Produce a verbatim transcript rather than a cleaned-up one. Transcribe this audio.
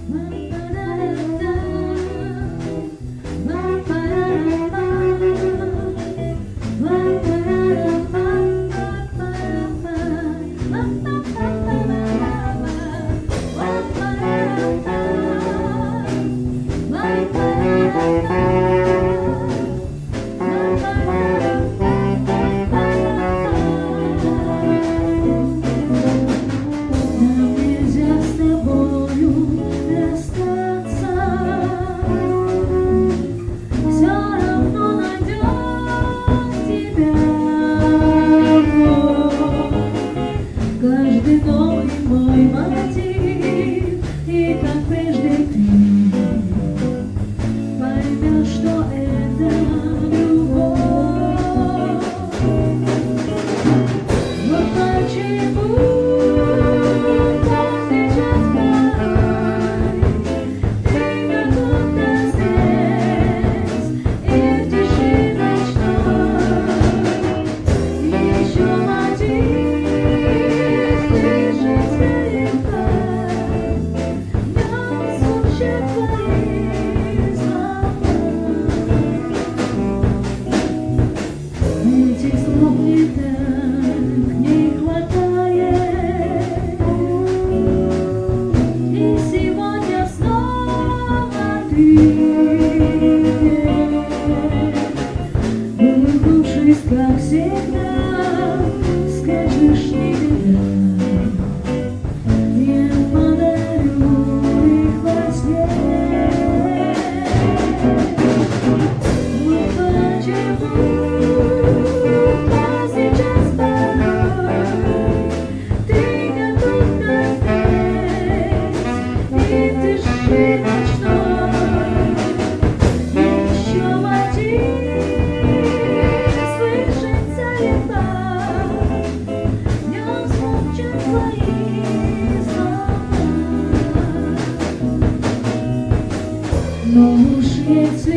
Каждый новый мой мотив, и как прежде ты поймешь, что это любовь. Вот почему сейчас порой ты как будто здесь и в тиши ночной еще мотив. Этих слов мне так не хватает, и сегодня снова ты, улыбнувшись, как всегда, скажешь не беда, я подарю их во сне. Вот почему но уж если